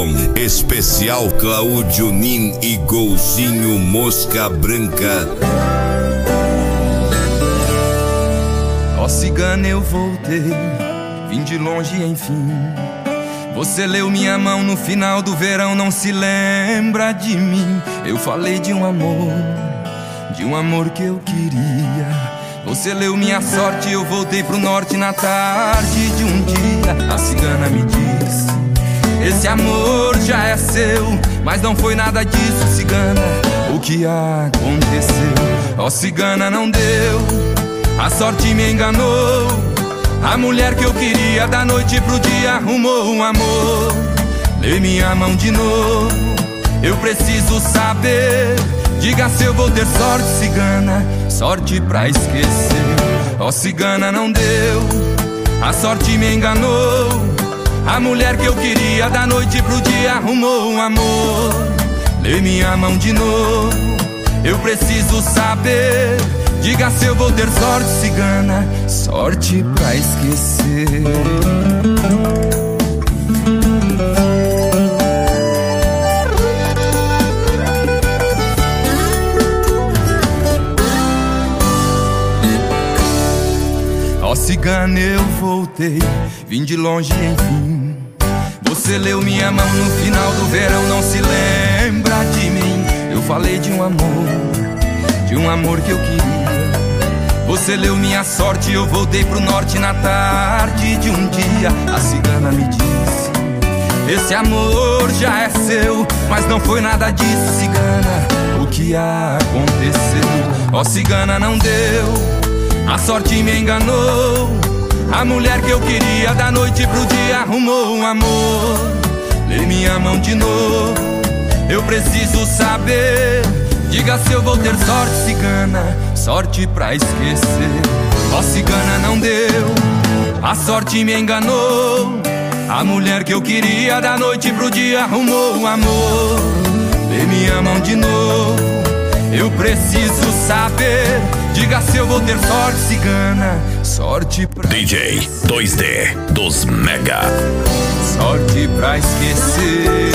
com especial Cláudio Nin e Golzinho Mosca Branca. Ó cigana, eu voltei, vim de longe enfim. Você leu minha mão no final do verão, não se lembra de mim. Eu falei de um amor que eu queria. Você leu minha sorte, eu voltei pro norte na tarde de um dia. A cigana me disse: esse amor já é seu, mas não foi nada disso, cigana. O que aconteceu? Ó cigana, não deu, a sorte me enganou. A mulher que eu queria da noite pro dia arrumou um amor. Lê minha mão de novo, eu preciso saber. Diga se eu vou ter sorte, cigana, sorte pra esquecer. Ó cigana, não deu, a sorte me enganou. A mulher que eu queria da noite pro dia arrumou um amor. Lê minha mão de novo, eu preciso saber. Diga se eu vou ter sorte, cigana, sorte pra esquecer. Ó cigana, eu voltei, vim de longe enfim. Você leu minha mão no final do verão, não se lembra de mim. Eu falei de um amor que eu queria. Você leu minha sorte, eu voltei pro norte na tarde de um dia. A cigana me disse: esse amor já é seu, mas não foi nada disso, cigana. O que aconteceu? Ó cigana, não deu, a sorte me enganou. A mulher que eu queria da noite pro dia arrumou um amor. Lê minha mão de novo, eu preciso saber. Diga se eu vou ter sorte, cigana, sorte pra esquecer. Ó cigana, não deu, a sorte me enganou. A mulher que eu queria da noite pro dia arrumou um amor. Lê minha mão de novo, eu preciso saber. Diga se eu vou ter sorte, cigana, sorte pra DJ 2D dos Mega. sorte pra esquecer.